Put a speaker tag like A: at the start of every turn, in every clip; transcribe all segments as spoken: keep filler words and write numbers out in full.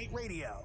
A: Night Radio.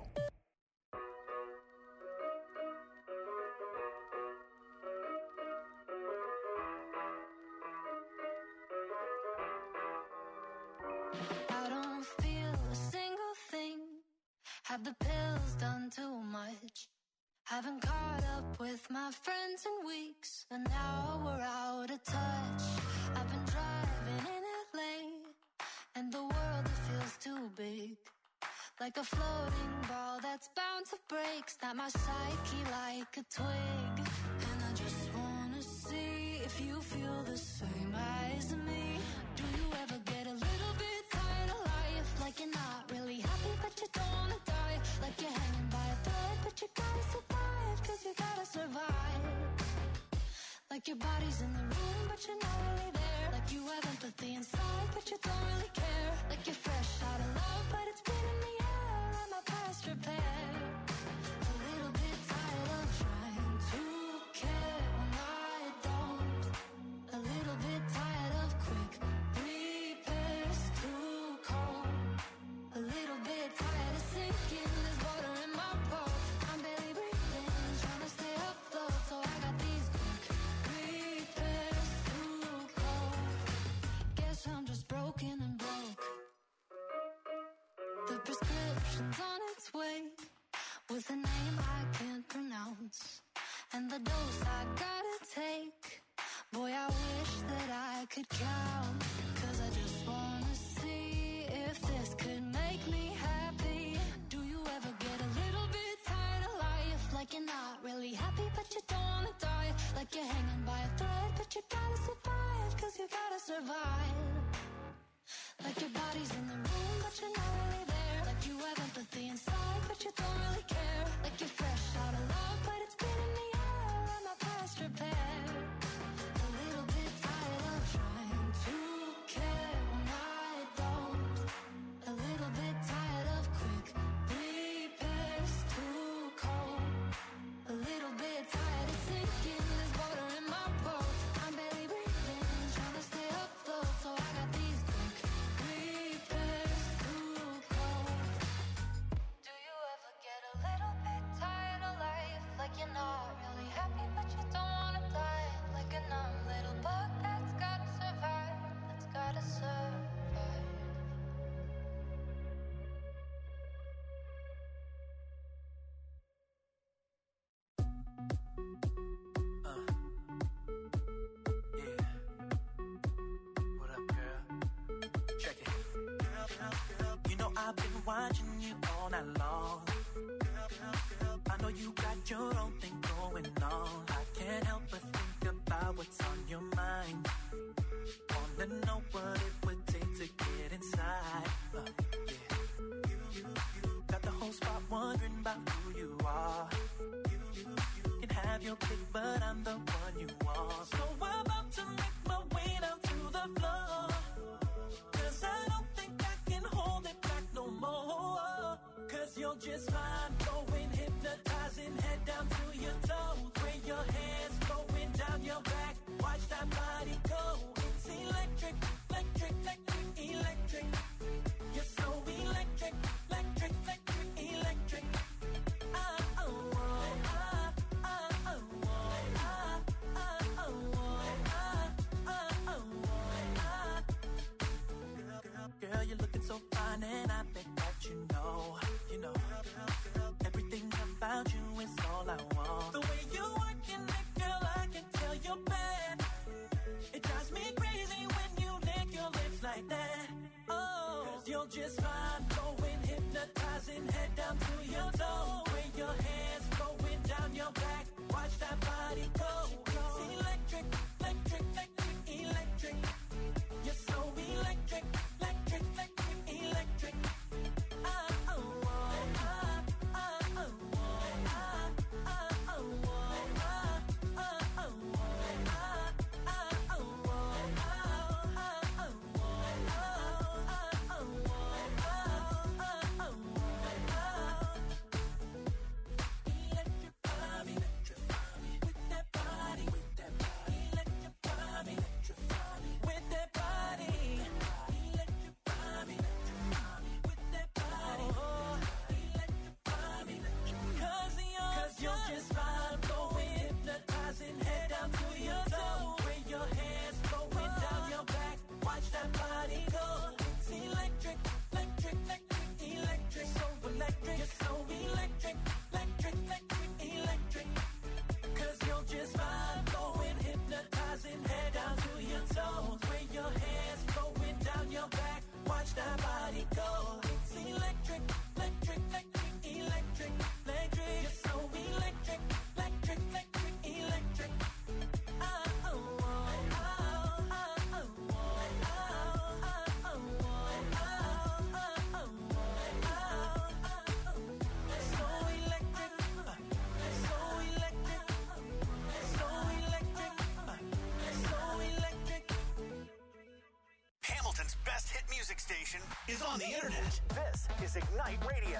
B: I don't feel a single thing. Have the pills done too much? Haven't caught up with my friends in weeks, and now we're out of touch. I've been driving in L A, and the world, it feels too big. Like a floating ball that's bound to break. Snap my psyche like a twig. And I just wanna see if you feel the same as me. Do you ever get a little bit tired of life? Like you're not really happy but you don't wanna die. Like you're hanging by a thread but you gotta survive. Cause you gotta survive. Like your body's in the room but you're not really there. Like you have empathy inside but you don't really care. Like you're fresh out of love but it's been in the air. I'm a past repair. A little bit tired of trying to care when I don't. A little bit tired of quick repairs, too cold. A little bit tired of sinking. There's water in my boat. I'm barely breathing, trying to stay afloat. So I got these quick repairs, too cold. Guess I'm just broken and broke. The prescription's on its way, with a name I can't pronounce, and the dose I gotta take. Boy, I wish that I could count. Cause I just wanna see if this could make me happy. Do you ever get a little bit tired of life? Like you're not really happy but you don't wanna die. Like you're hanging by a thread but you gotta survive. Cause you gotta survive. Like your body's in the room but you're not really there. Like you have empathy inside but you don't really care. Like you're fresh out of love but it's been in the air. I'm a past repair. A little bit tired of trying to care when I don't. A little bit tired of quick repairs, too cold. A little bit tired of sinking. There's water in my boat. I'm barely breathing, trying to stay afloat. So I got these quick repairs, too cold. Do you ever get a little bit tired of life? Like you're not really happy but you don't wanna die. Like a numb little bug that's gotta survive. That's gotta survive.
C: Uh, yeah. What up, girl? Check it. You know I've been watching you all night long. I know you got your own thing going on. I can't help but think about what's on your mind. Wanna know what it would take to get inside. Uh, yeah. Got the whole spot wondering about who you are. Can have your pick, but I'm the one you want. So I'm about to make my way down to the floor. Cause I don't think I can hold it back no more. Cause you're just fine, going hypnotizing, head down to your toes. Where your hands flowing down your back, watch that body go. It's electric, electric, electric, electric. You're so electric, electric, electric, electric. Ah, oh, oh, ah, ah, oh, oh, ah, ah, oh, oh, ah, ah, oh, oh, ah. Girl, you're looking so fine and I bet that you know, you know, everything about you is all I want. The way you working it, girl, I can tell you're bad. It drives me crazy when you lick your lips like that. Oh, cause you're just fine, going hypnotizing, head down to your toe. Where your hands flowing down your back, watch that body go. It's electric, electric, electric, electric. You're so electric, electric, electric, electric. Ah, oh, oh, ah, ah, oh, oh, ah, ah, oh, oh, ah, ah, oh, oh, ah, ah, oh, oh, ah, ah, oh, oh, ah, ah, oh, oh, ah, ah, oh, oh, ah, ah, oh, oh, ah. is on the internet.
A: This is Ignite Radio.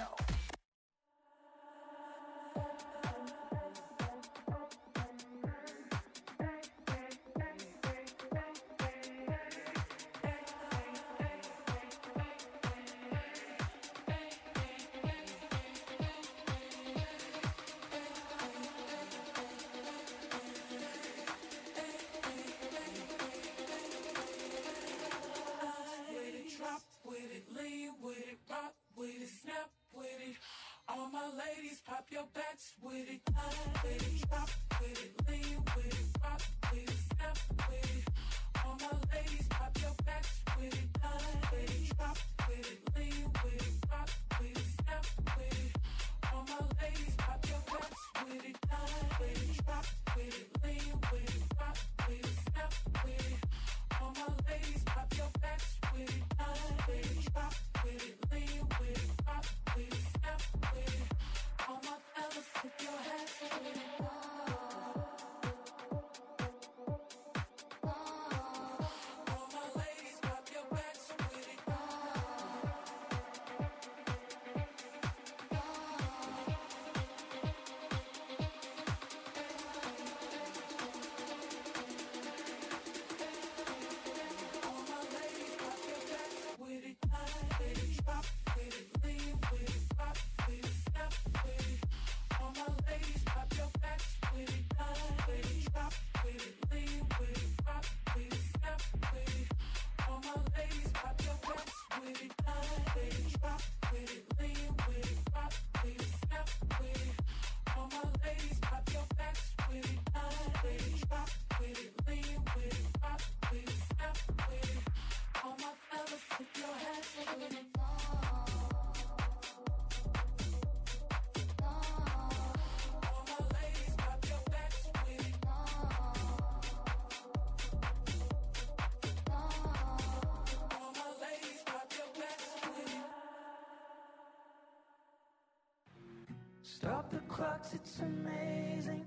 D: Stop the clocks, it's amazing.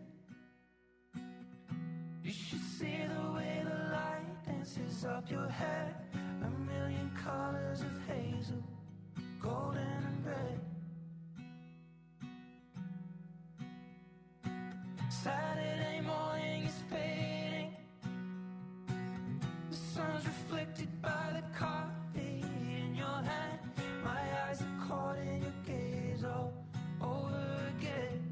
D: You should see the way the light dances up your hair. A million colors of hazel, golden and red. Saturday morning is fading. The sun's reflected by the coffee in your hand. My eyes are caught in your gaze all over again.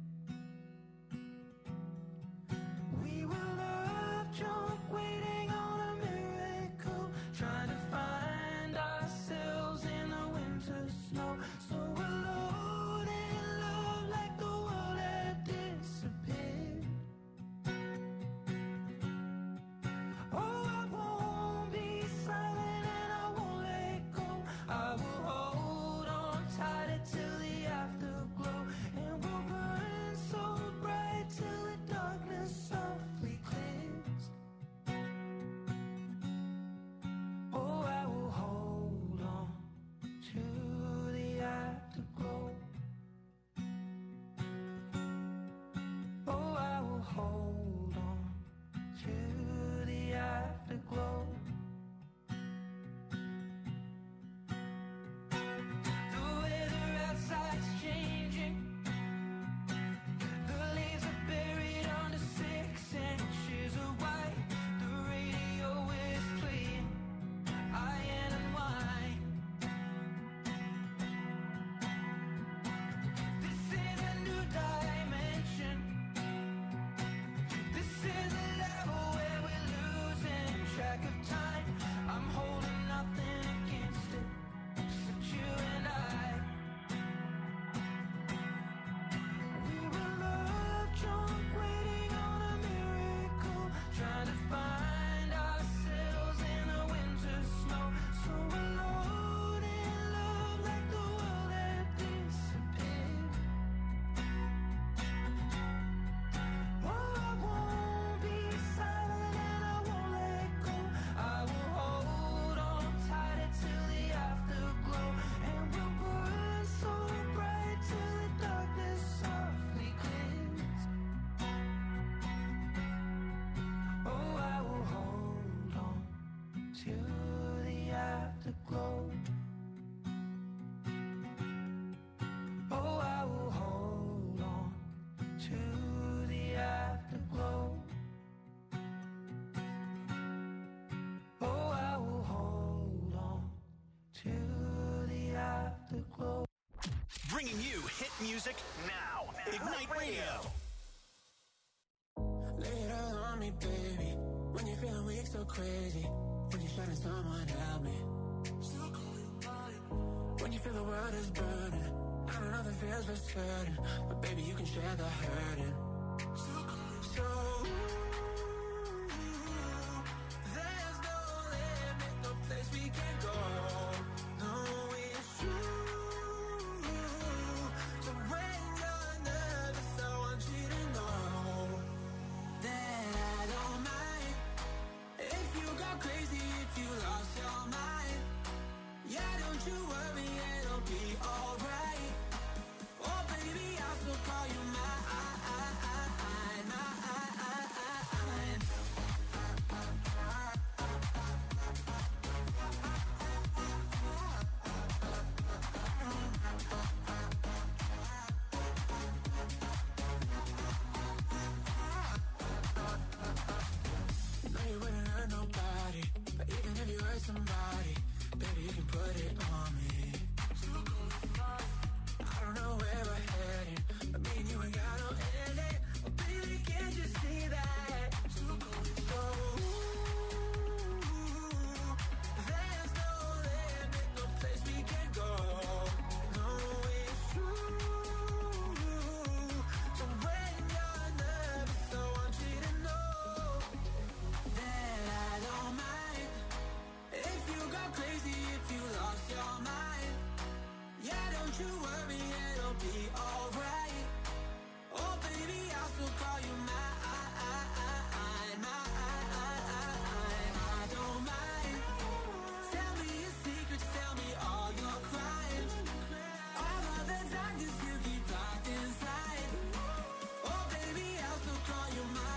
D: We were love drunk, waiting on a miracle, trying to find ourselves in the winter snow. So alone in love, like the world had disappeared. Oh, I won't be silent and I won't let go. I will hold on tighter till the afterglow, and we'll burn so bright till the darkness softly clears. Oh, I will hold on to the afterglow. Oh, I will hold on to the afterglow. The weather outside's changing. The leaves are buried under six inches of white. The radio is playing iron and wine. This is a new dimension. This is a level where we're losing track of time. I'm holding nothing against it, except you and I. We were love drunk, waiting on a miracle, trying to find ourselves in the winter snow. So alone in love, like the world had disappeared. Oh, I won't be silent and I won't let go. I will hold on tighter till the afterglow, and we'll burn so bright till the darkness softly clears. Oh, I will hold on to the afterglow.
A: music now. Ignite Radio.
D: Lay it all on me, baby. When you're feeling weak, so crazy. When you're shutting someone help me. Still call you mine. When you feel the world is burning. I don't know the feels for certain, but baby, you can share the hurting. Still call you so. There's no limit, no place we can go. No, it's true. So when you're nervous, I want you to know that I don't mind if you go crazy, if you lost your mind. Yeah, don't you worry, it'll be alright. Oh baby, I'll still call you mine. No, you wouldn't hurt nobody, but even if you hurt somebody, baby, you can put it on me. I don't know where we're heading, but me and you ain't got no ending. Oh, baby, can't you see that? So, there's no limit, no place we can go. No, it's true. So when you're nervous, I want you to know that I don't mind if you go crazy, if you lost your mind. Yeah, don't you worry, it'll be alright. Oh baby, I'll still call you mine. I don't mind. Tell me your secrets, tell me all your crimes. All of the darkness you keep locked inside. Oh baby, I'll still call you mine.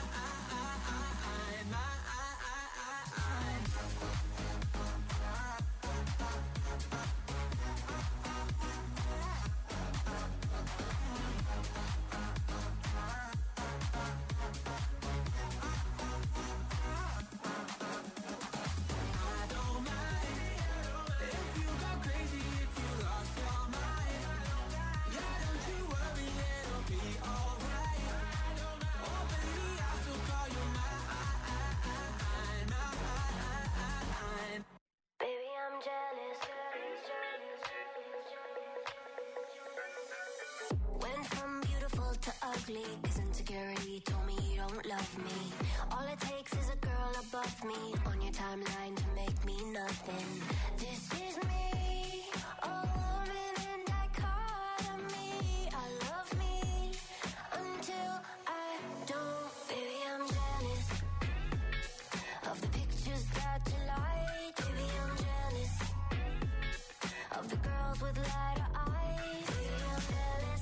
D: Ugly, cause insecurity told me you don't love me. All it takes is a girl above me on your timeline to make me nothing. This is me, a woman in dichotomy. I love me until I don't. Baby, I'm jealous of the pictures that you like. Baby, I'm jealous of the girls with lighter eyes. Baby, I'm jealous.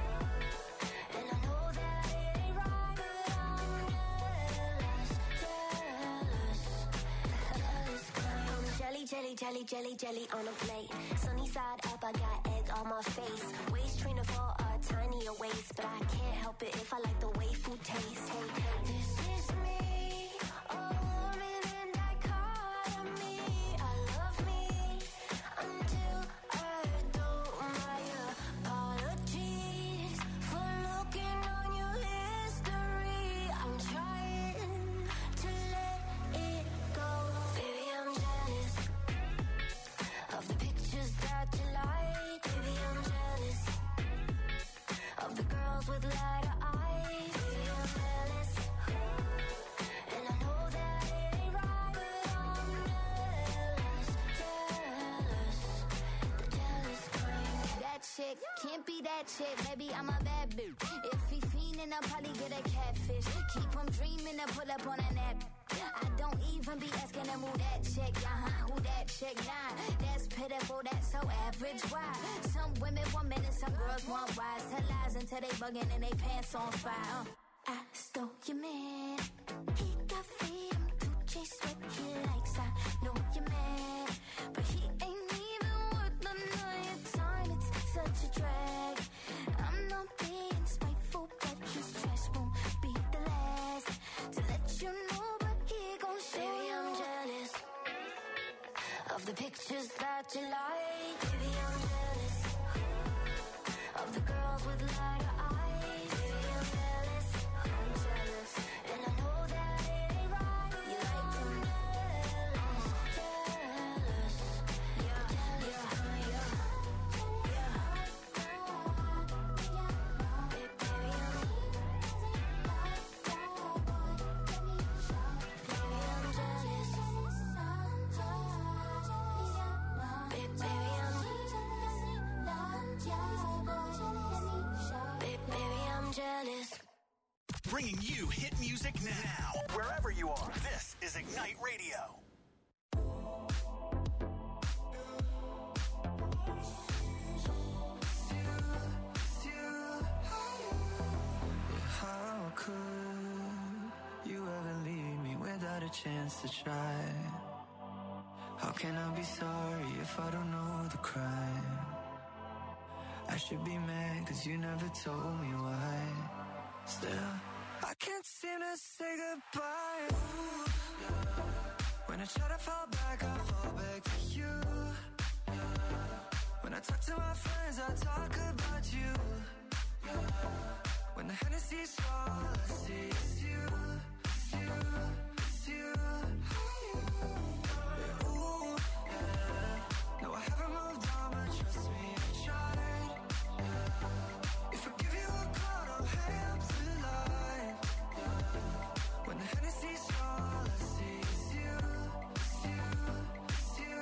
D: Jelly, jelly, jelly, jelly on a plate. Sunny side up, I got egg on my face. Waist trainer for a tinier waist, but I can't help it if I like the way food tastes. Hey, hey, this is me, a woman in dichotomy. I love me until I don't. My apologies for looking on your history. I'm trying to let it go. Baby, I'm jealous of the pictures that you like. Baby, I'm jealous of the girls with lighter eyes. Baby, I'm jealous, and I know that it ain't right, but I'm jealous, jealous, the jealous kind. That chick can't be that chick, baby, I'm a bad bitch. If he fiendin', I'll probably get a catfish. Keep him dreamin' and pull up on a nap. I don't even be asking them who that chick, uh-huh, who that chick, nah. That's pitiful, that's so average, why? Some women want men and some girls want wise. Tell lies until they bugging and they pants on fire. uh. I stole your man, he got freedom to chase what he likes. I know you're mad, but he ain't even worth the night time. It's such a drag. I'm not being spiteful, but his trash won't be the last to let you know. Baby, I'm jealous of the pictures that you like. Baby, I'm jealous of the girls with
A: bringing you hit music now. Wherever you are, this is Ignite Radio.
D: How could you ever leave me without a chance to try? How can I be sorry if I don't know the crime? I should be mad cause you never told me why. Still, I can't seem to say goodbye. Ooh, yeah. When I try to fall back, I fall back to you. Yeah. When I talk to my friends, I talk about you. Yeah. When the Hennessy's all I see is you, it's you, it's you. Yeah, ooh, yeah. No, I haven't moved on, but trust me, I tried. Yeah. If I give you a call, don't hang up the line. Yeah. When the Hennessy's all I see is you, it's you, it's you.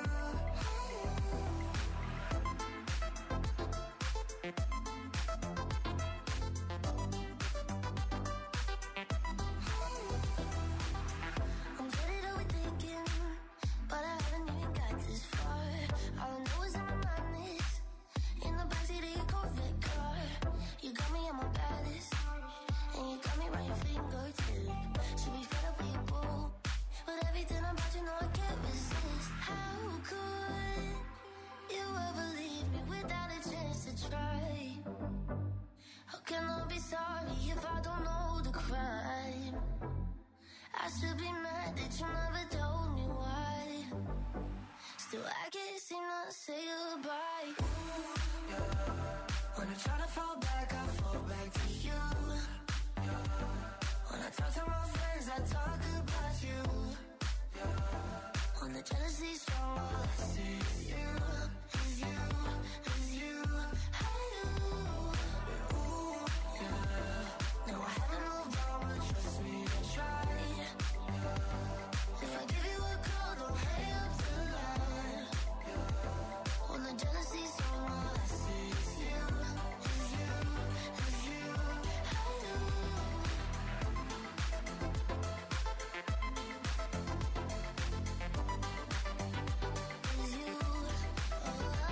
B: I'm getting overthinking, but I haven't even got this far. All I know is in my mind is in the backseat of your Corvette car. You got me at my baddest, and you got me right your fingertip. Should be fed up with your boo, but everything about you know I can't resist. How could you ever leave me without a chance to try? How can I be sorry if I don't know the crime? I should be mad that you never told me why. Still, I can't seem to say goodbye. Ooh,
D: Yeah. When I try to fall back, I fall back to you. Yeah. When I talk to my friends, I talk about you. Yeah.
B: when the jealousy's strong, all I see is you, is you, is you. I do.
D: Ooh, yeah.
B: No, I haven't moved on, but trust me, I tried. If I give you a call, don't hang up the line. When the jealousy's strong, all I see is you, is you, is you. I do. Is you, oh,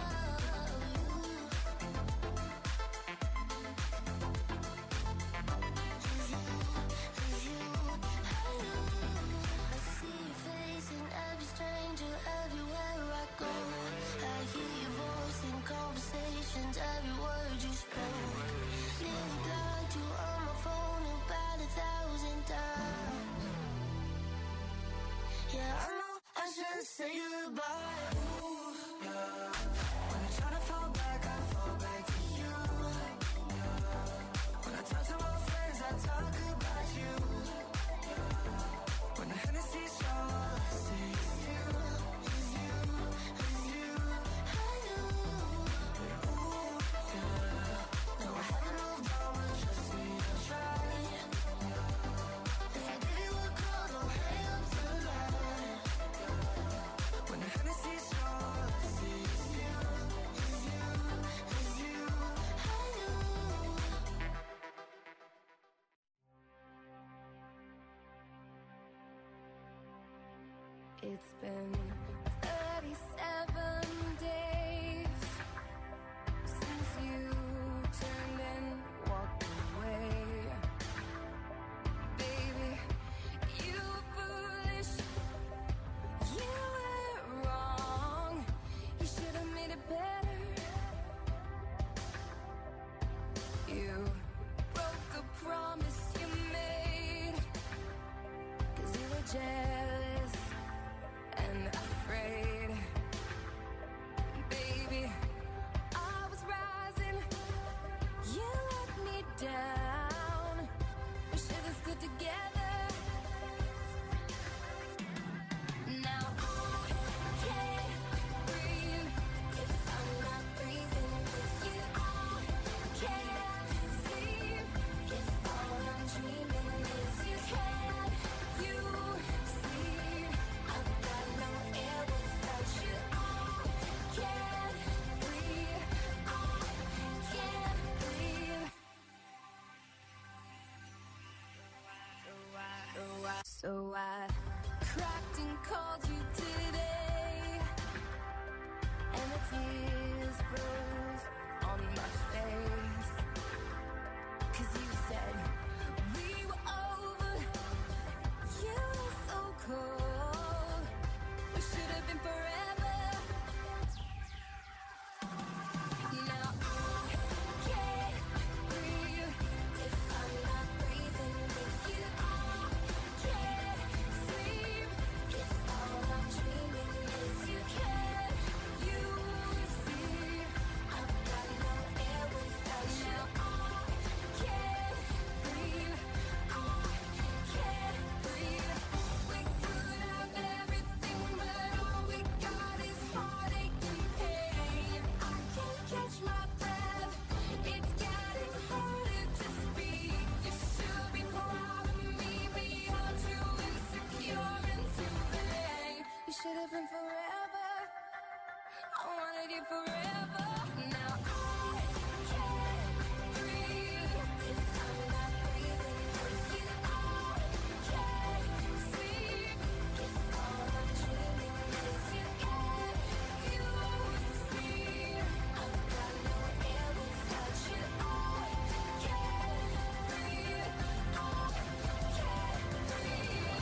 B: I see your face in every stranger, everywhere I go. I hear your voice in conversations, every word you spoke. Nearly blocked you on my phone about a thousand times. Yeah, I know I shouldn't say goodbye.
D: Ooh, yeah. When I try to fall back, I fall back to you. Yeah. When I talk to my friends, I talk about you. Yeah. When the Hennessy's strong, all I see is you, is you, is you.
B: I do.
D: Ooh, yeah.
B: No, I haven't moved on, but trust me, I tried. If I give you a call, don't hang up the line.
D: When the Hennessy's strong, all I see is you, is you, is you.
B: I do.
E: It's been thirty-seven days since you turned and walked away. Baby, you were foolish. You were wrong. You should have made it better. You broke a promise you made. 'Cause you were jealous and afraid. Baby, I was rising. You let me down. We should have stood together. Now I can't breathe if I'm not breathing with you. I can't sleep if all I'm dreaming is you. Can you see? I've got no air without you. I can't breathe. I can't breathe. So I cracked and called you today, and the tears froze on my face. 'Cause you said we were over, you were so cold, we should have been forever. Now I can't breathe if I'm not breathing with you. I can't sleep if all I'm dreaming is you. Can you see I've got no air without you? I can't breathe, I can't breathe. We could have everything, but all we got is heartache and pain. I can't catch my breath, it's getting harder to speak. You should be proud of me, but you're too insecure and too vain. You should have been forever, I wanted you forever. Now I can't breathe if I'm not breathing with you. I can't sleep if all I'm dreaming is you. Can you see I've got no air without you? I can't breathe, I can't breathe.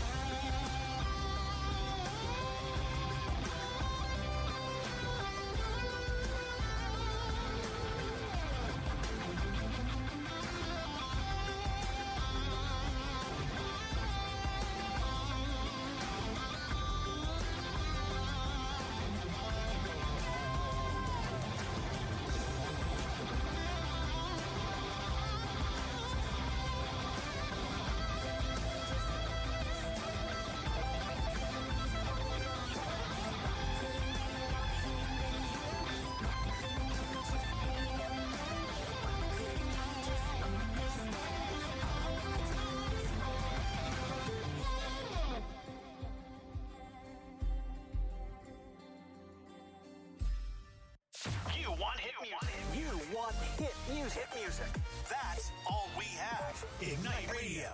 A: You want hit music. You want hit music. Hit music. That's all we have. Ignite Radio.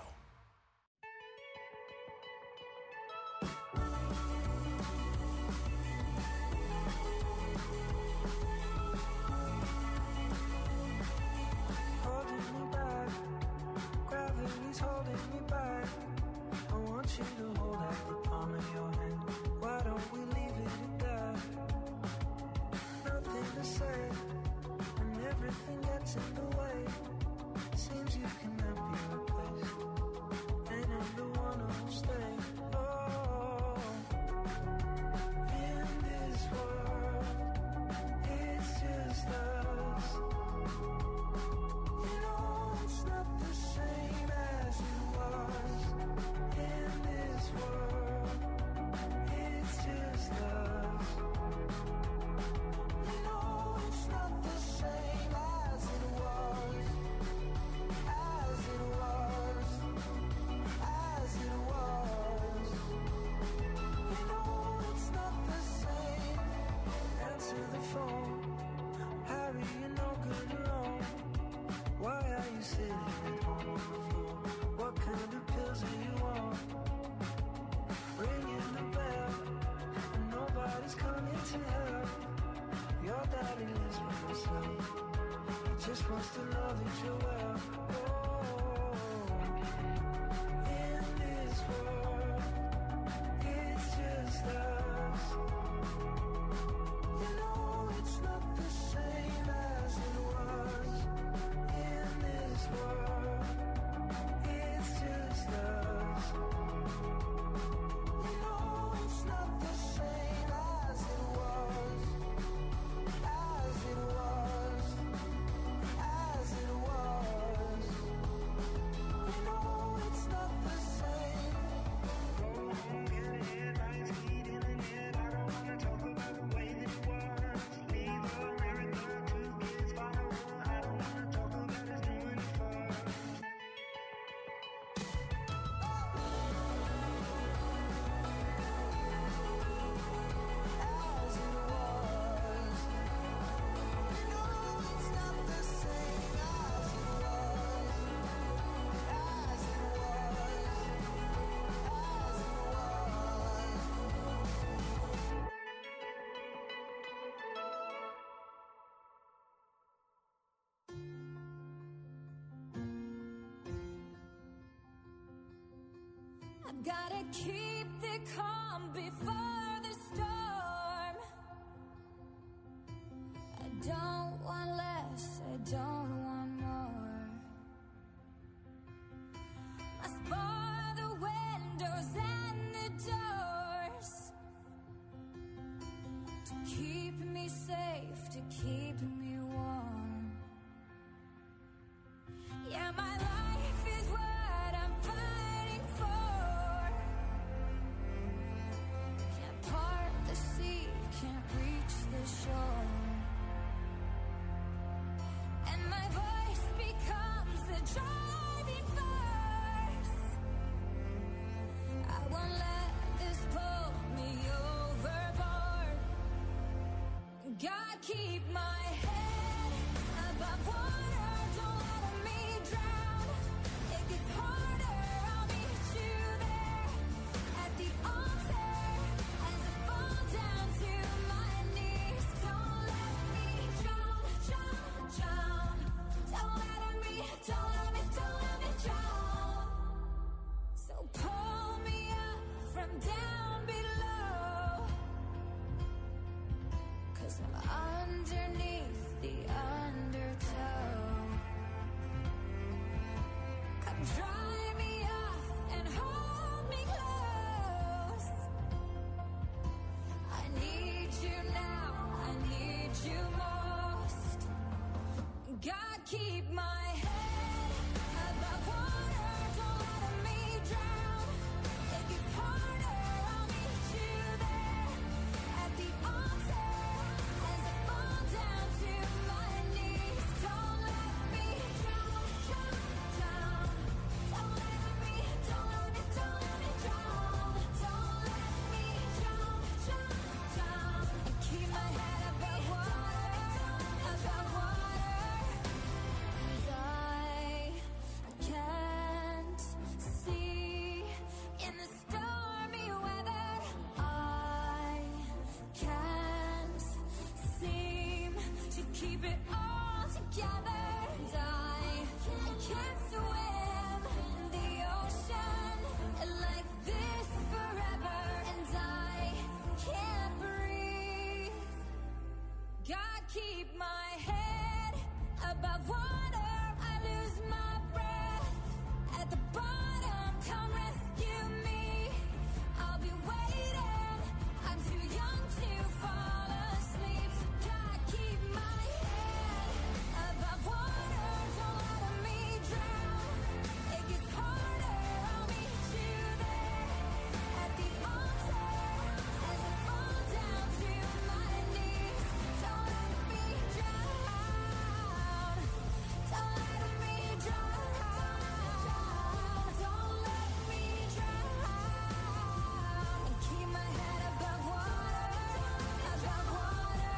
D: Holding me back, gravity's holding me back. I want you to hold out the palm of your hand. Why don't we leave it at that? Nothing to say, and everything gets in the way. Seems you cannot be replaced, and I'm the one who'll stay. Oh, in this world, it's just us. You know it's not the same as it was. In this world, it's just us. You know it's not the same as it was. As it was. As it was. You know it's not the same. Answer the phone. Harry, you're no good alone. Why are you sitting at home on the floor? What kind of pills are you on? Ringing the bell, and nobody's coming to help. Your daddy lives by himself. He just wants to know that you're well. Oh, in this world, it's just us. You know it's not the same as it was. In this world, it's just us. You know it's not the same as it was. As it was. As it was.
E: I've gotta keep the calm before the storm. I don't want less, I don't want more. Must bar the windows and the doors to keep me safe, to keep me warm. Yeah, my life is what I'm fighting for. Can't part the sea, can't reach the shore. And my voice becomes the driving force. I won't let this pull me overboard. God, keep my head above water, don't let me drown. It gets harder, I'll meet you there at the altar as I fall down to my knees. Don't let me drown, drown, drown. Don't let me, don't let me, don't let me drown. So pull me up from down below, 'cause I'm underneath the undertow. Come dry me off and hold me close. I need you now, I need you most. God, keep my head above water, don't let me drown. It gets harder, I'll meet you there at the altar as I fall down to my knees. Don't let me drown, drown, drown. Don't let me, don't let me, don't let me drown. Don't let me drown, drown, drown. And keep my head above water, above water. And I can't see in the stormy weather. I can't seem to keep it all together. And I, I can't swim in the ocean like this forever. And I can't breathe. God, keep my head above water. I lose my breath at the bottom. Come rescue me. I'll be waiting. I'm too young to fall asleep. So God, keep my head above water. Don't let me drown. It gets harder. I'll meet you there at the altar as I fall down to my knees. Don't let me drown. Don't let me drown. Don't let me drown. And keep my head above water, above water.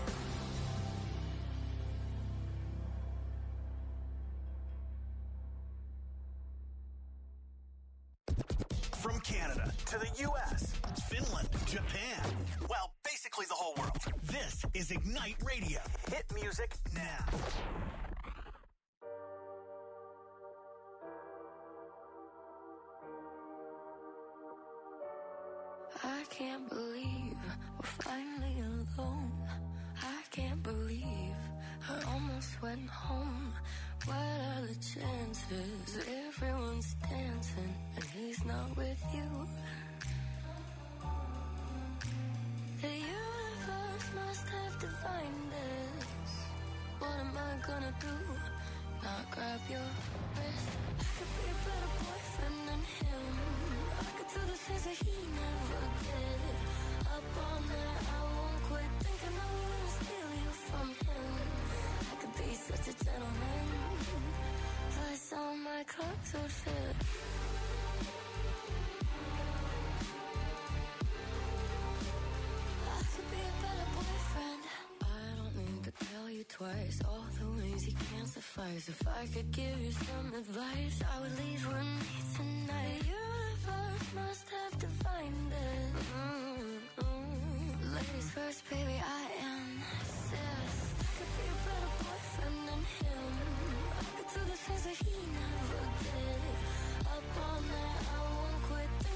A: From Canada to the U S, Finland, Japan. Well, basically the whole world. This is Ignite Radio. Hit music now.
B: I can't believe we're finally alone. I can't believe I almost went home. What are the chances? Everyone's dancing and he's not with you. The universe must have divined this. What am I gonna do? Not grab your wrist. I could be a better boyfriend than him. I could do the things that he never did. Up all night, I won't quit thinking I wanna steal you from him. I could be such a gentleman. Plus all my clothes would fit. I could be a better boyfriend. I don't need to tell you twice all the ways you can't suffice. If I could give you some advice, I would leave with me tonight. The universe must have divined it. Mm-hmm. Ladies first, baby, I insist. I could be a better boyfriend than him. I could do the things that he never did. Up all night, I won't quit.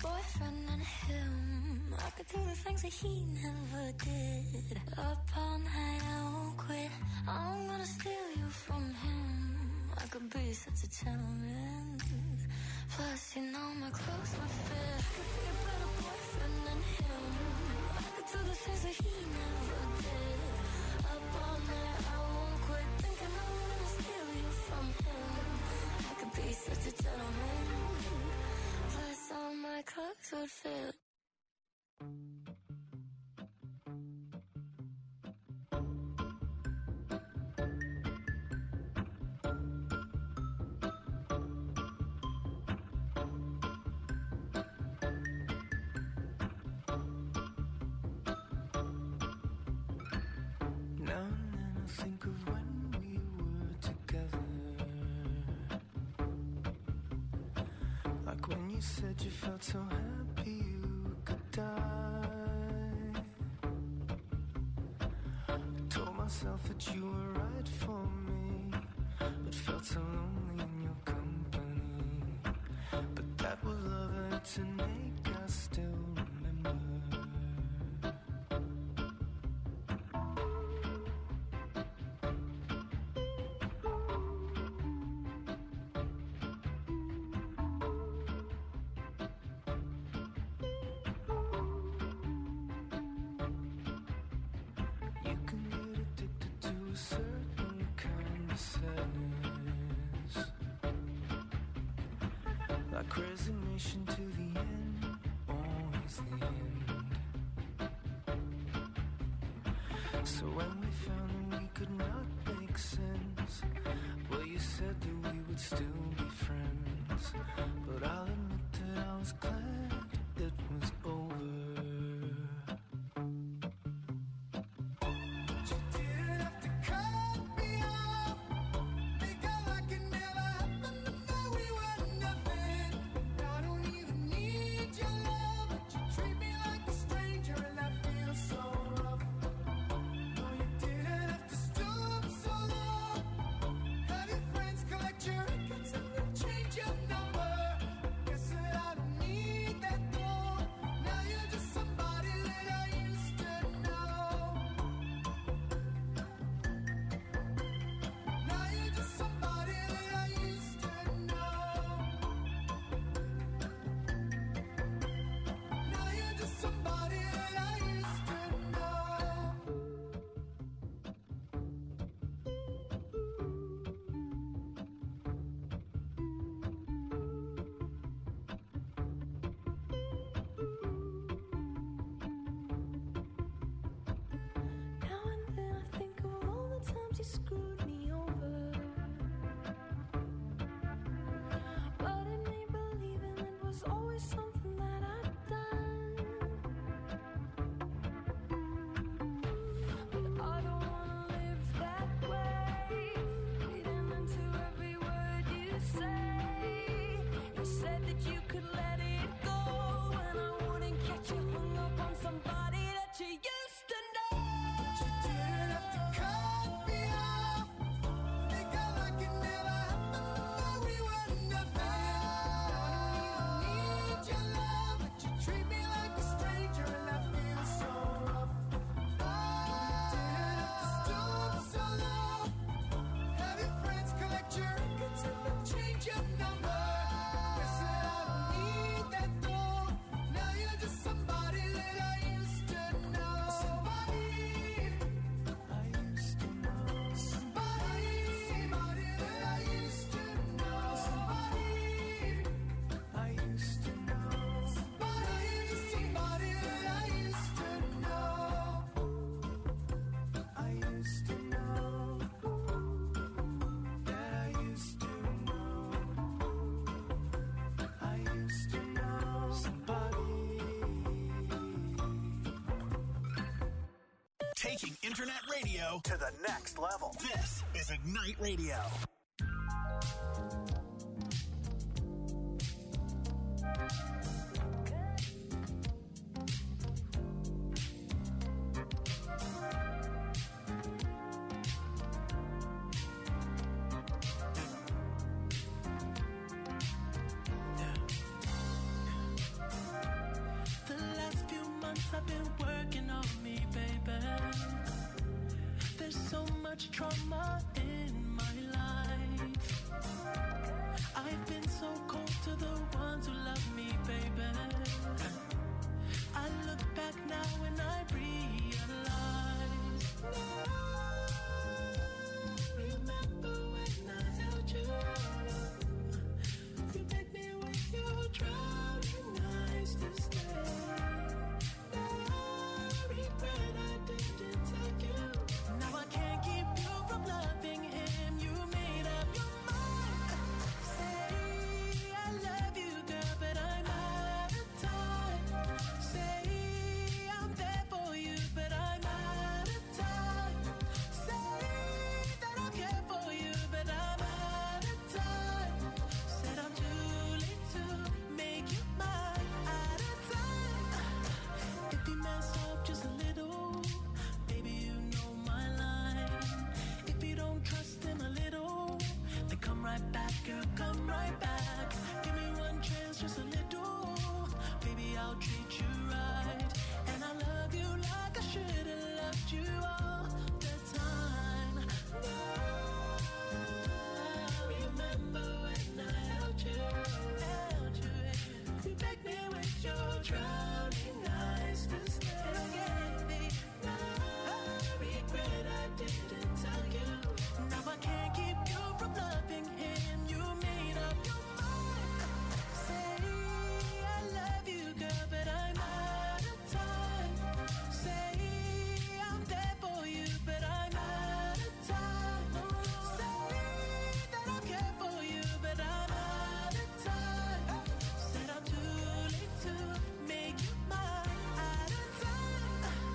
B: boyfriend and him. I could do the things that he never did. Up all night, I won't quit. I'm gonna steal you from him. I could be such a gentleman. Plus, you know my clothes would fit. I could be a better boyfriend than him. I could do the things that he never did. Up all night, I won't quit. Thinking I'm gonna steal you from him. I could be such a gentleman. Plus, all my clothes would fit.
D: Think of when we were together, like when you said you felt so happy you could die. I told myself that you were right for me, but felt so lonely in your company. But that was love and to make us still remember. Like resignation to the end, always the end. So when we found that we could not make sense, well, you said that we would still be friends. But I'll admit that I was glad it was over.
A: Taking internet radio to the next level. This is Ignite Radio.
C: much trauma in my life. I've been so cold to the ones who love me, baby. I look back now and I realize. Remember when I held you? You make me with your drowning eyes to stay. I regret I didn't take you. Now I can't keep you from loving him. You made up your mind. Say I love you, girl, but I'm out of time. Say I'm there for you, but I'm out of time. Say that I care for you, but I'm out of time. Said I'm too late to make you mine. Out of time. If you mess up just a little, baby, you know my line. If you don't trust him a little, then come right back, girl, come right back. Give me one chance, just a little. Baby, I'll treat you right. And I love you like I should have loved you all the time. Now, remember when I held you, held you. You begged me with your drowning eyes to stay. I regret I didn't tell you. Now I can't keep you from loving him. You made up your mind. Say I love you, girl, but I'm out of time. Say I'm there for you, but I'm out of time. Say that I care for you, but I'm out of time. Said I'm too late to make you mine. Out of time.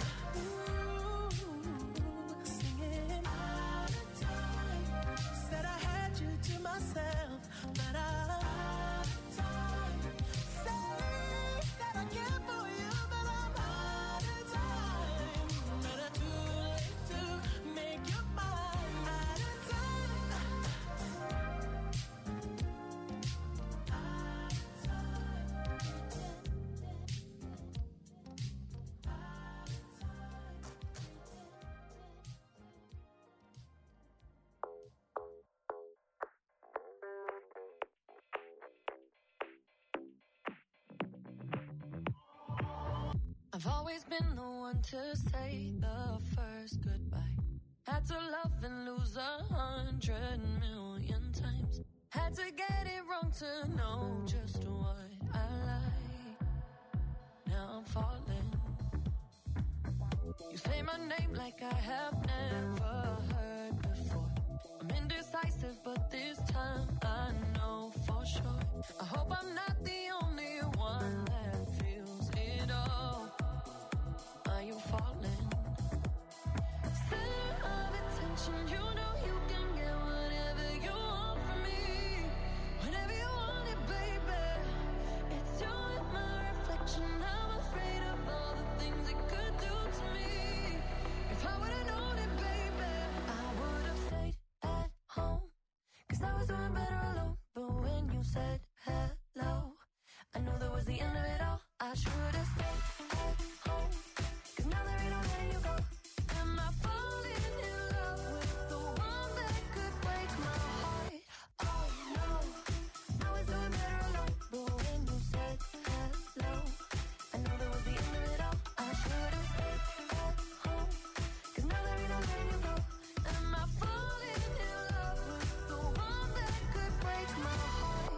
C: Ooh, singing out of time. Said I had you to myself, but I'm out of time. Say that I care for you, but I'm out of time. But I'm too late to make you mine. Out of time. Out of time.
B: I've always been the one to say the first goodbye. Had to love and lose a hundred million times. Had to get it wrong to know just what I like. Now I'm falling. You say my name like I have never heard before. I'm indecisive, but this time I know for sure. I hope I'm not the only one that feels it all. Are you falling? Center of attention, you know you can get whatever you want from me. Whenever you want it, baby. It's you and my reflection. I'm afraid of all the things it could do to me. If I would've known it, baby, I would've stayed at home. Cause I was doing better alone. But when you said hello, I knew that was the end of it all. I should've stayed at home. Cause now there ain't no letting you go. Am I falling in love with the one that could break my heart? Oh no, I was doing better alone. But when you said hello, I knew that was the end of it all. I should've stayed at home. Cause now there ain't no letting you go. Am I falling in love with the one that could break my heart?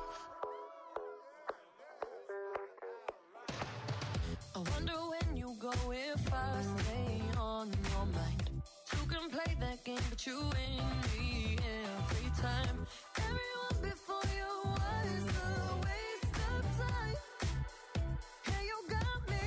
B: I wonder when you go if I stay on your mind. Two can play that game, but you win me every time. Everyone before you was a waste of time. Yeah, you got me.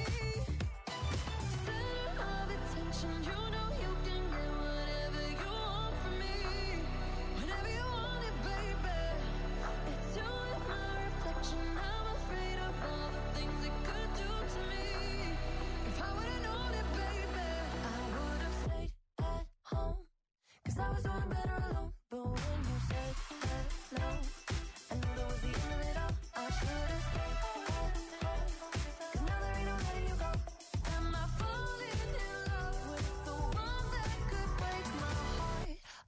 B: Center of attention, you know you can get whatever you want from me. Whenever you want it, baby. It's you and my reflection. I'm afraid of all the things it could do to me. If I would've known it, baby, I would've stayed at home. Cause I was doing better alone. But when you said hello, I knew that was the end of it all. I should've stayed at home. Cause now there ain't no letting you go. Am I falling in love with the one that could break my heart?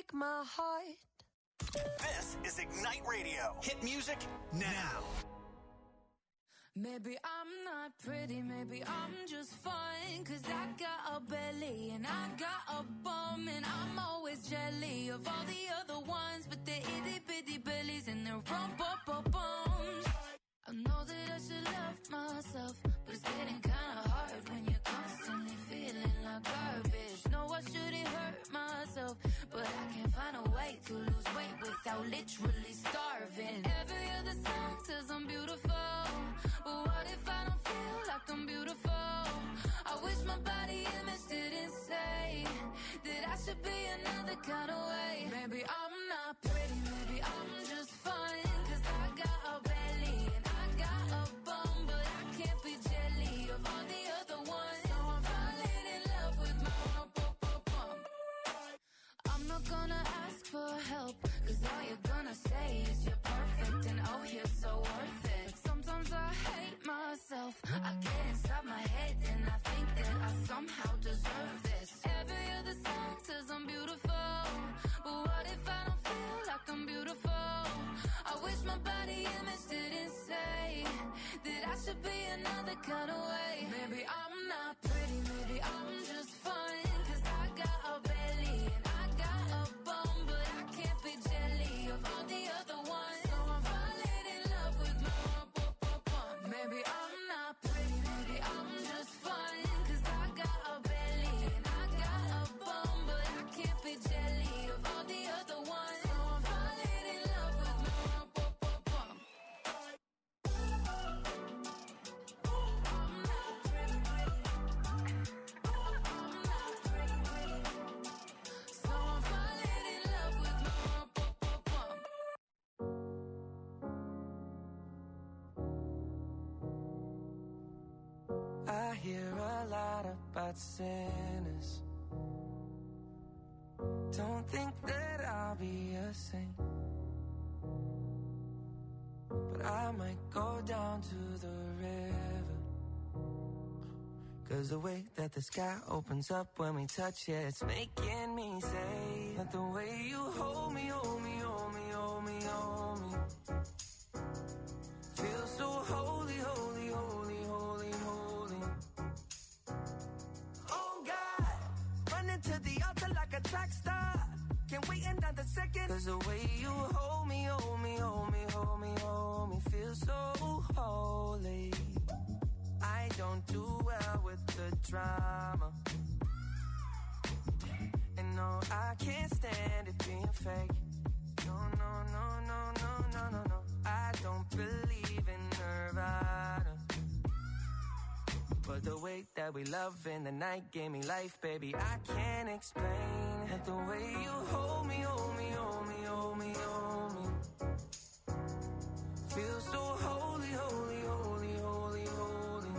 D: break my heart.
A: This is Ignite Radio. Hit music now.
B: Maybe I'm not pretty, maybe I'm just fine. Cause I got a belly and I got a bum. And I'm always jelly of all the other ones. But they're itty bitty bellies and they're rump up up bums. I know that I should love myself, but it's getting kinda hard when you're constantly feeling like garbage. No, I shouldn't hurt myself, but I can't find a way to lose weight without literally starving. Every other song says I'm beautiful, but what if I don't feel like I'm beautiful? I wish my body image didn't say that I should be another kind of way. Maybe I'm not pretty, maybe I'm just fine. Cause I got a belly and I got a bum, but I can't be jelly of all the other ones. So I'm falling in love with my bum. I'm not gonna ask for help, cause all you're gonna say is you're perfect and oh you're so worth it. But sometimes I hate myself, I get inside my head and I think that I somehow deserve this. Every other song says I'm beautiful, but what if I don't feel like I'm beautiful? I wish my body image didn't say that I should be another kind of way. Maybe I'm not pretty, maybe I'm just fine. Cause I got a belly and I got a bum, but I can't be jelly of all the other ones. So I'm falling in love with my bum. Maybe I'm not pretty, maybe I'm just fine. Cause I got a belly and I got a bum, but I can't be jelly of all the other ones. So I'm falling in love with my bum. I'm not pretty, pretty. I'm not pretty, pretty. So I'm falling in love with my bum.
D: I hear a lot about sinners. Don't think that I'll be a saint, but I might go down to the river. Cause the way that the sky opens up when we touch it, it's making me say that the way you hold me, hold me, hold me, hold me, hold me, feel so holy, holy, holy, holy, holy. Oh God, running to the altar like a track star. Can't wait another second. Cause the way you hold me, hold me, hold me, hold me, hold me, feel so holy. I don't do well with the drama, and no, I can't stand it being fake. No, no, no, no, no, no, no, no. I don't believe in Nirvana, but the way that we love in the night gave me life, baby. I can't explain it. The way you hold me, hold me, hold me, hold me, hold me, feel so holy, holy, holy, holy, holy.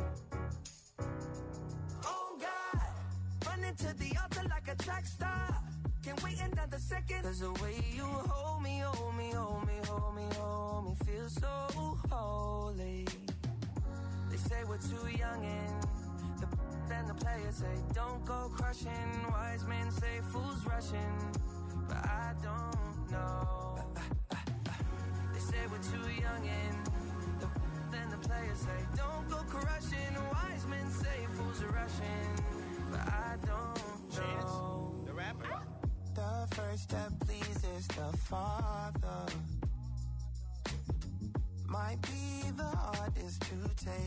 D: Oh God, running to the altar like a track star. Can't wait another second. Cause the way you hold me, hold me, hold me, hold me, hold me, feel so holy. They say we're too young and the then the players say don't go crushing. Wise men say fools rushing, but I don't know. They say we're too young and the then the players say don't go crushing. Wise men say fools are rushing, but I don't know.
F: Chance, the rapper.
G: The first that pleases the Father might be the hardest to take.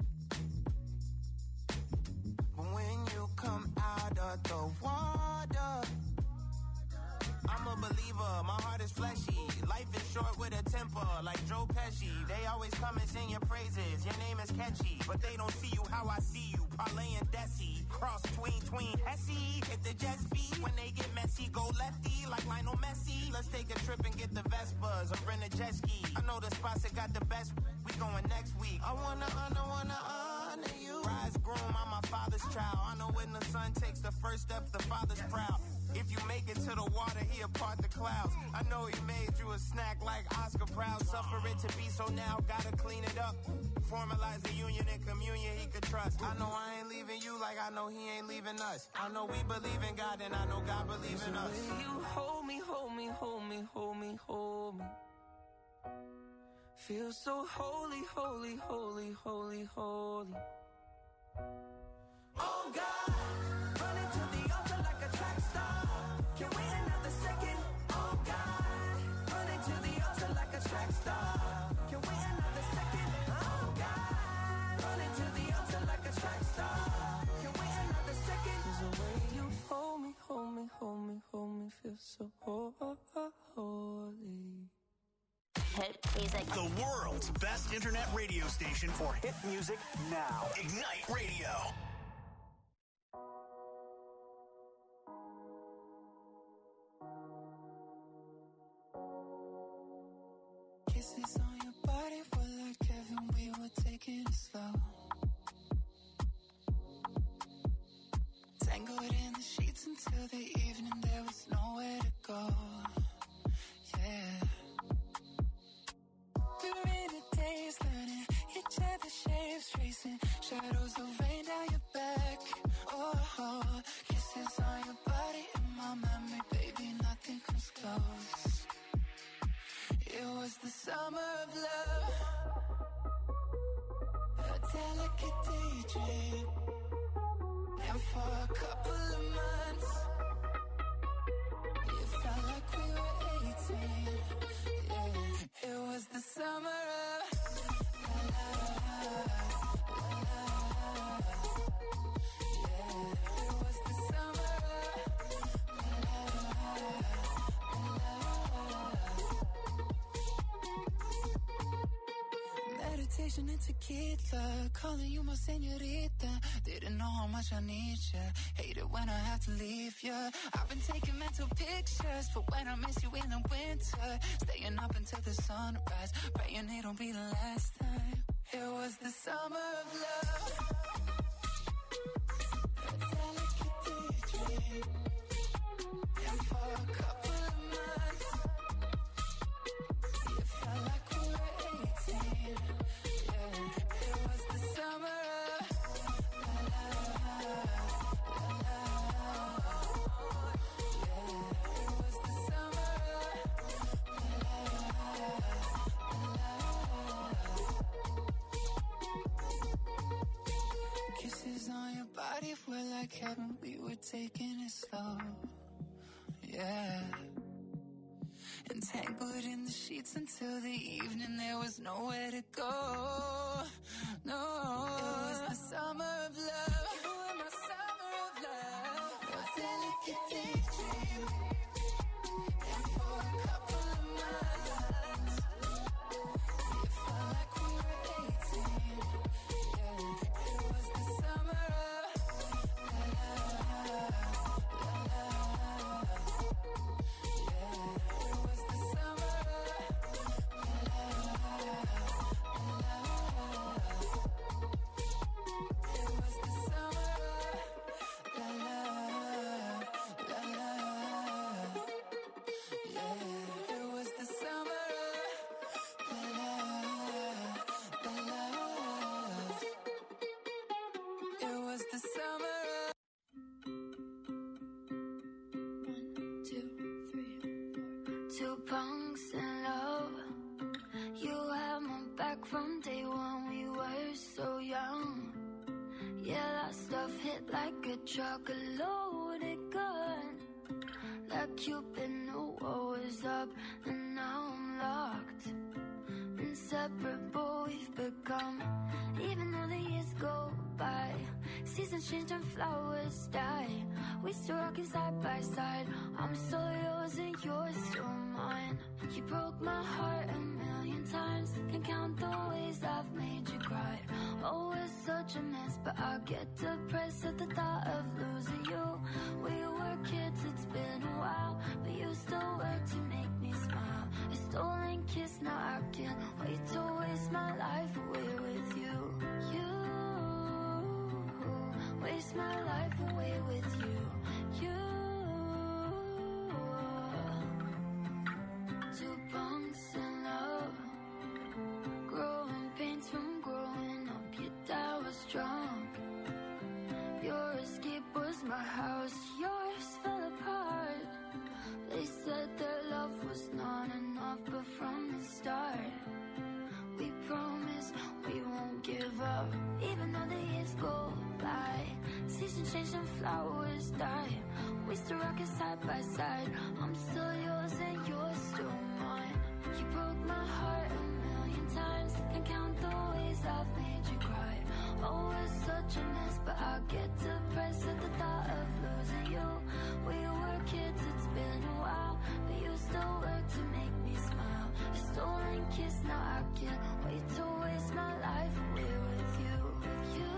G: But when you come out of the water, I'm a believer, my heart is fleshy. Life is short with a temper, like Joe Pesci. They always come and sing your praises, your name is catchy, but they don't see you how I see you. Parlay and Desi, cross tween, tween, Hesse. Hit the jet speed, when they get messy, go lefty, like Lionel Messi. Let's take a trip and get the Vespas, or rent a jet ski. I know the spots that got the best, we going next week. I wanna honor, wanna honor you. Rise groom, I'm my father's child. I know when the son takes the first step, the father's proud. If you make it to the water, he'll part the clouds. I know he made you a snack like Oscar Proud. Suffer it to be, so now gotta clean it up. Formalize the union and communion he could trust. I know I ain't leaving you like I know he ain't leaving us. I know we believe in God and I know God believes in us.
D: The way you hold me, hold feel so holy, holy, holy, holy, holy. Oh God, running to the altar like a track star. Can't wait another second. Oh God, running to the altar like a track star. Can't wait another second. Oh God, running to the altar like a track star. Can't wait another second. 'Cause the way you hold me, hold me, hold me, hold me, feel so holy.
F: Hit music.
A: The world's best internet radio station for hit music now. Ignite Radio.
D: Kisses on your body were like heaven, we were taking it slow. Tangled in the sheets until the evening, there was nowhere to go. Yeah. We were in the days learning each other's shapes, tracing shadows of rain down your back. Oh, oh, kisses on your body in my memory, baby, nothing comes close. It was the summer of love, a delicate daydream. And for a couple of months, it felt like we were eighteen. Yeah, it was the summer of love. Yeah, it was the summer of love. Meditation and tequila, calling you my señorita. Didn't know how much I need ya. Hate it when I have to leave ya. I've been taking mental pictures for when I miss you in the winter. Staying up until the sunrise, praying it don't be the last time. It was the summer of love, a delicate daydream. And for a couple of months, it felt like we were eighteen. Yeah, it was the summer of love. Yeah, it was the summer of love. Kisses on your body were like heaven, we were taking it slow. Yeah. Entangled in the sheets until the evening, there was nowhere to go. No, it was the summer of love. You were my summer of love, a delicate daydream. And for a couple of months, it felt like we were eighteen. Yeah, it was the summer of love. Yeah, it was the summer It was the summer la la la la. Yeah, it was the summer la la la la. It was the summer.
B: One, two, three, four. Two punks in love. You had my back from day one. We were so young. Yeah, that stuff hit like a truck, a loaded gun. Like Cupid knew what was up, and now I'm locked. Inseparable we've become, even though the years go by. Seasons change and flowers die. We still rockin' side by side. I'm still yours and you're still mine. You broke my heart a million times. Can't count the ways I've made you cry. Oh, it's such a mess, but I get depressed at the thought of losing you. We were kids, it's been a while, but you still work to make me smile. A stolen kiss, now I can't wait to waste my life away with you. You waste my life away with you. You. Two punks in love, growing pains from growing up. Your dad was drunk. Your escape was my house. Yours fell apart. They said their love was not enough, but from the start change and flowers die. We still rockin' side by side. I'm still yours and you're still mine. You broke my heart a million times. Can't count the ways I've made you cry. Oh, it's such a mess, but I get depressed at the thought of losing you. We were kids, it's been a while, but you still work to make me smile. A stolen kiss, now I can't wait to waste my life away with you. With you,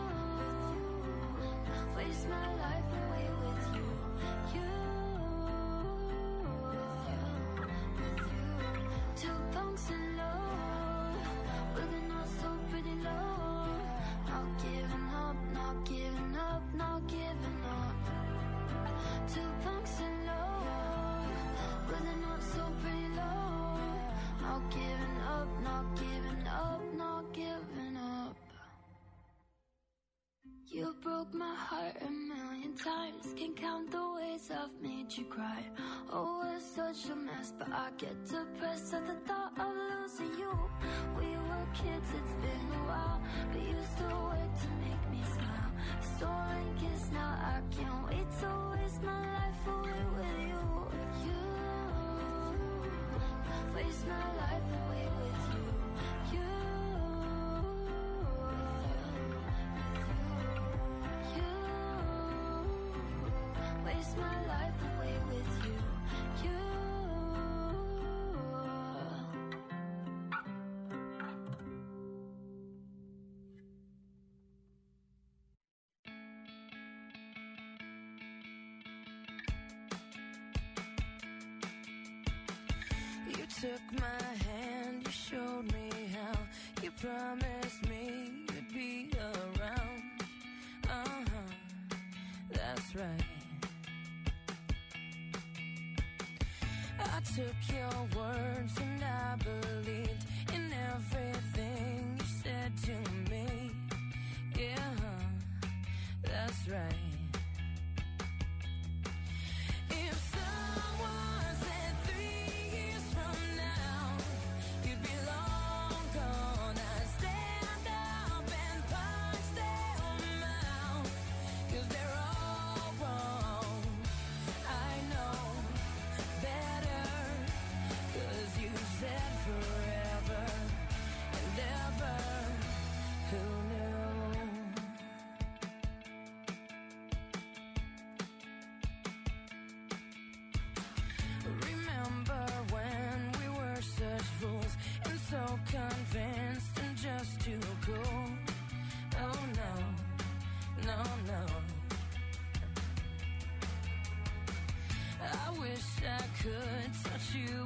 B: waste my life away with you. You, with you. Two punks in love, with a not so pretty love. Not giving up, not giving up, not giving up. Two punks in love, with a not so pretty love. Not giving up, not giving up, not giving up. You broke my heart a million times. Can't count the ways I've made you cry. Oh, it's such a mess, but I get depressed at the thought of losing you. We were kids, it's been a while, but you still work to make me smile. Stolen kiss, now I can't wait to waste my life away with you. You, waste my life away with you. You, you, waste my life away with you. You.
D: You took my hand, you showed me how. You promised me you'd be around. Uh-huh, that's right. I took your words and I believed in everything you said to me. Yeah, that's right. If someone said three years from now you'd be long gone, I'd stand up and punch them out, 'cause they're all wrong. I know better, 'cause you said forever and ever. Who knew? Remember when we were such fools and so convinced and just too cool? Oh no, no, no. I wish I could touch you